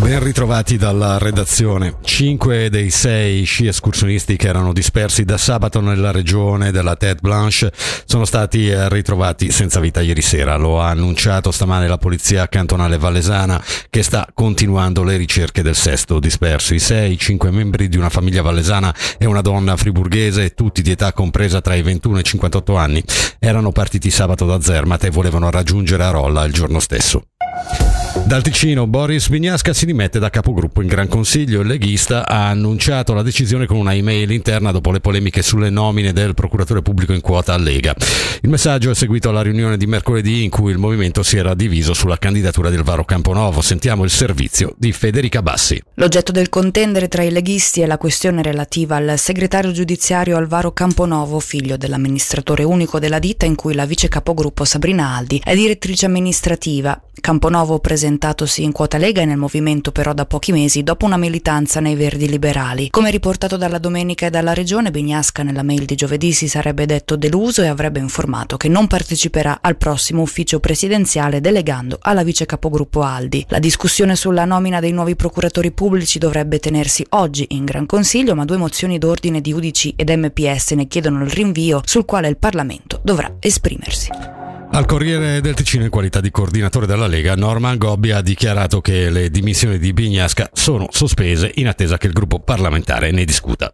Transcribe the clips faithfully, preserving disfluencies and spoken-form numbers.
Ben ritrovati dalla redazione. Cinque dei sei sci escursionisti che erano dispersi da sabato nella regione della Tête Blanche sono stati ritrovati senza vita ieri sera. Lo ha annunciato stamane la polizia cantonale vallesana, che sta continuando le ricerche del sesto disperso. I sei, cinque membri di una famiglia vallesana e una donna friburghese, tutti di età compresa tra i ventuno e i cinquantotto anni, erano partiti sabato da Zermatt e volevano raggiungere Arolla il giorno stesso. Dal Ticino, Boris Vignasca si dimette da capogruppo in Gran Consiglio. Il leghista ha annunciato la decisione con una email interna dopo le polemiche sulle nomine del procuratore pubblico in quota a Lega. Il messaggio è seguito alla riunione di mercoledì in cui il movimento si era diviso sulla candidatura di Alvaro Camponovo. Sentiamo il servizio di Federica Bassi. L'oggetto del contendere tra i leghisti è la questione relativa al segretario giudiziario Alvaro Camponovo, figlio dell'amministratore unico della ditta in cui la vice capogruppo Sabrina Aldi è direttrice amministrativa. Camponovo, presentatosi in quota Lega e nel movimento però da pochi mesi dopo una militanza nei Verdi Liberali. Come riportato dalla Domenica e dalla Regione, Vignasca nella mail di giovedì si sarebbe detto deluso e avrebbe informato che non parteciperà al prossimo ufficio presidenziale, delegando alla vice capogruppo Aldi. La discussione sulla nomina dei nuovi procuratori pubblici dovrebbe tenersi oggi in Gran Consiglio, ma due mozioni d'ordine di U D C ed M P S ne chiedono il rinvio, sul quale il Parlamento dovrà esprimersi. Al Corriere del Ticino, in qualità di coordinatore della Lega, Norman Gobbi ha dichiarato che le dimissioni di Vignasca sono sospese in attesa che il gruppo parlamentare ne discuta.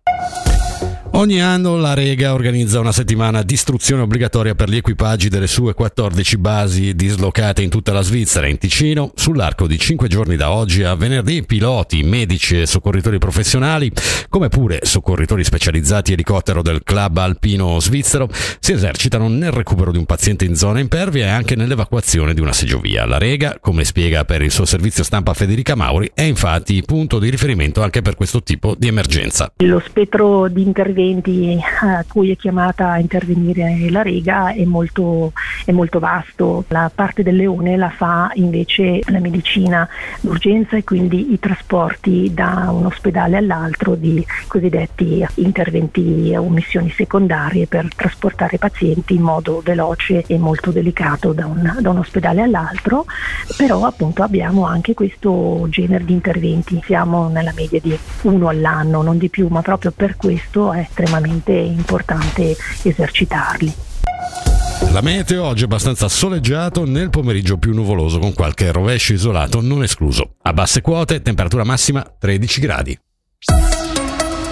Ogni anno la Lega organizza una settimana di istruzione obbligatoria per gli equipaggi delle sue quattordici basi dislocate in tutta la Svizzera. In Ticino, sull'arco di cinque giorni da oggi a venerdì, piloti, medici e soccorritori professionali, come pure soccorritori specializzati elicottero del Club Alpino Svizzero, si esercitano nel recupero di un paziente in zona impervia e anche nell'evacuazione di una seggiovia. La Lega, come spiega per il suo servizio stampa Federica Mauri, è infatti punto di riferimento anche per questo tipo di emergenza. Lo spettro di interventi a cui è chiamata a intervenire la Lega è molto, è molto vasto. La parte del leone la fa invece la medicina d'urgenza e quindi i trasporti da un ospedale all'altro di cosiddetti interventi o missioni secondarie per trasportare pazienti in modo veloce e molto delicato da un, da un ospedale all'altro. Però appunto abbiamo anche questo genere di interventi, siamo nella media di uno all'anno, non di più, ma proprio per questo è estremamente importante esercitarli. La meteo oggi è abbastanza soleggiato, nel pomeriggio più nuvoloso con qualche rovescio isolato non escluso. A basse quote, temperatura massima tredici gradi.